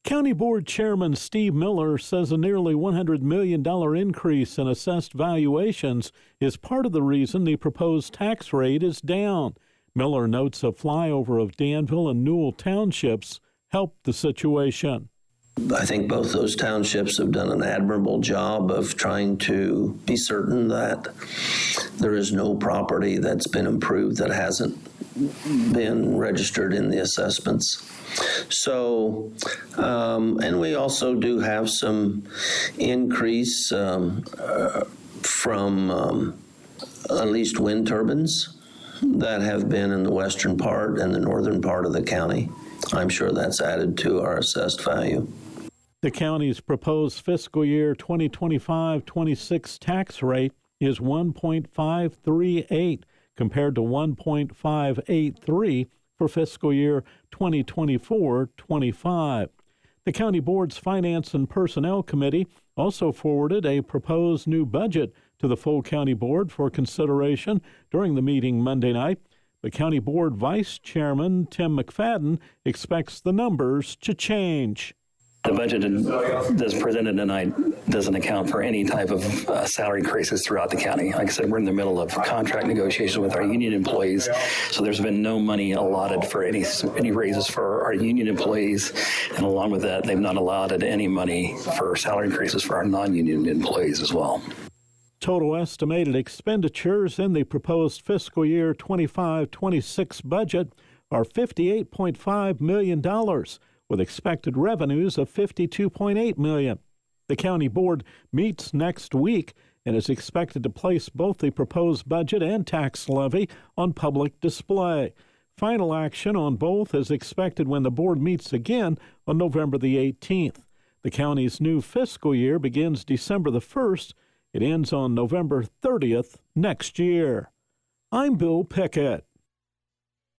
County Board Chairman Steve Miller says a nearly $100 million increase in assessed valuations is part of the reason the proposed tax rate is down. Miller notes a flyover of Danville and Newell townships helped the situation. I think both those townships have done an admirable job of trying to be certain that there is no property that's been improved that hasn't been registered in the assessments. So, and we also do have some increase from at least wind turbines that have been in the western part and the northern part of the county. I'm sure that's added to our assessed value. The county's proposed fiscal year 2025-26 tax rate is 1.538 compared to 1.583 for fiscal year 2024-25. The County Board's Finance and Personnel Committee also forwarded a proposed new budget to the full County Board for consideration during the meeting Monday night. The County Board Vice Chairman Tim McFadden expects the numbers to change. The budget that's presented tonight doesn't account for any type of salary increases throughout the county. Like I said, we're in the middle of contract negotiations with our union employees, so there's been no money allotted for any raises for our union employees, and along with that, they've not allotted any money for salary increases for our non-union employees as well. Total estimated expenditures in the proposed fiscal year 25-26 budget are $58.5 million, with expected revenues of $52.8 million. The county board meets next week and is expected to place both the proposed budget and tax levy on public display. Final action on both is expected when the board meets again on November the 18th. The county's new fiscal year begins December the 1st. It ends on November 30th next year. I'm Bill Pickett.